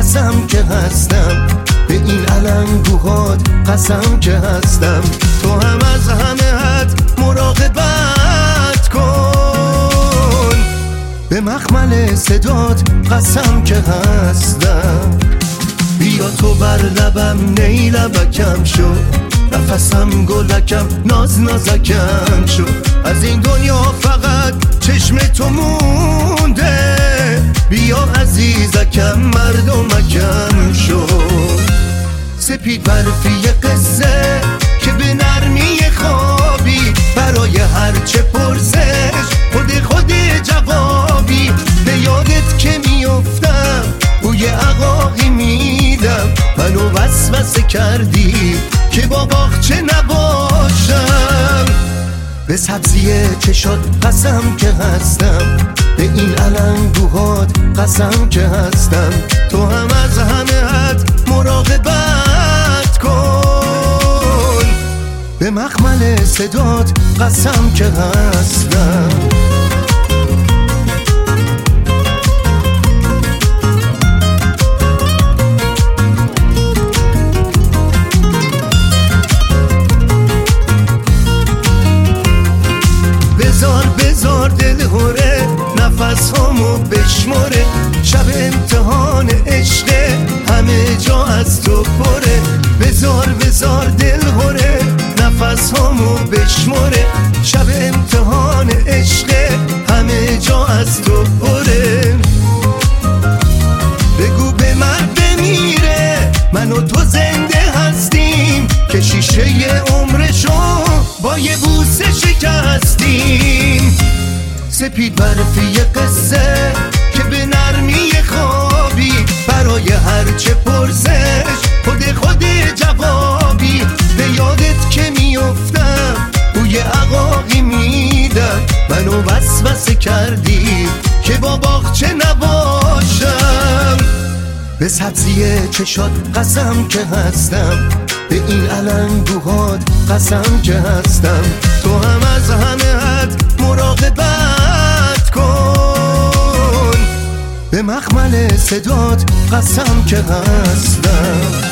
قسم که هستم، به این علنگوهات قسم که هستم. تو هم از همه حد مراقبت کن، به مخمل صدات قسم که هستم. بیا تو بر لبم نی لبکم شو، نفسم گلکم ناز نازکم شو. از این دنیا فقط چشم تو مونده، بیا عزیزکم مردمکم شو. سپید برفی قصه که به نرمی خوابی، برای هر چه پرسش خود جوابی. به یادت که میفتم بوی عقاقی میدم، منو وسوسه کردی که با باغچه نباشم. به سبزی چشات قسم که هستم، به این علنگوهات قسم که هستم. تو هم از همه حد مراقبت کن، به مخمل صدات قسم که هستم. بذار دل هوره نفس هامو بشماره، شب امتحان عشقه همه جا از تو پره. بذار دل هوره نفس هامو بشماره، شب امتحان عشقه همه جا از تو پره. بگو به من بمیره من و تو زنده هستیم، که شیشه عمرشو با یه بوسه شکستیم. سپید برفی قصه که به نرمی خوابی، برای هر چه پرسش خود جوابی. به یادت که میفتم بوی عقاقی میدم، منو وسوسه کردی که با باغچه نباشم. به سبزی چشات قسم که هستم، به این علنگوهات قسم که هستم. تو هم از همه حد مراقبت کن، به مخمل صدات قسم که هستم.